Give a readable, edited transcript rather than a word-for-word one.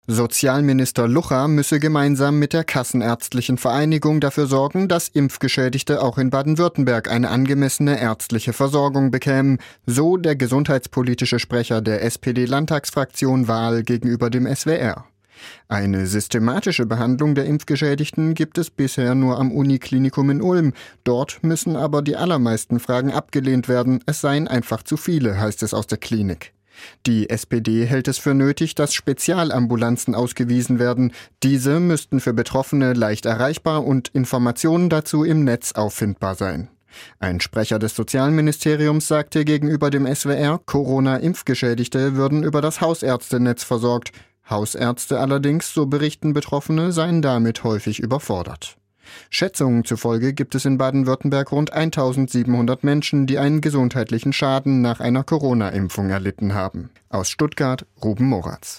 Sozialminister Lucha müsse gemeinsam mit der Kassenärztlichen Vereinigung dafür sorgen, dass Impfgeschädigte auch in Baden-Württemberg eine angemessene ärztliche Versorgung bekämen, so der gesundheitspolitische Sprecher der SPD-Landtagsfraktion Wahl gegenüber dem SWR. Eine systematische Behandlung der Impfgeschädigten gibt es bisher nur am Uniklinikum in Ulm. Dort müssen aber die allermeisten Fragen abgelehnt werden, es seien einfach zu viele, heißt es aus der Klinik. Die SPD hält es für nötig, dass Spezialambulanzen ausgewiesen werden. Diese müssten für Betroffene leicht erreichbar und Informationen dazu im Netz auffindbar sein. Ein Sprecher des Sozialministeriums sagte gegenüber dem SWR, Corona-Impfgeschädigte würden über das Hausärztenetz versorgt. Hausärzte allerdings, so berichten Betroffene, seien damit häufig überfordert. Schätzungen zufolge gibt es in Baden-Württemberg rund 1700 Menschen, die einen gesundheitlichen Schaden nach einer Corona-Impfung erlitten haben. Aus Stuttgart, Ruben Moratz.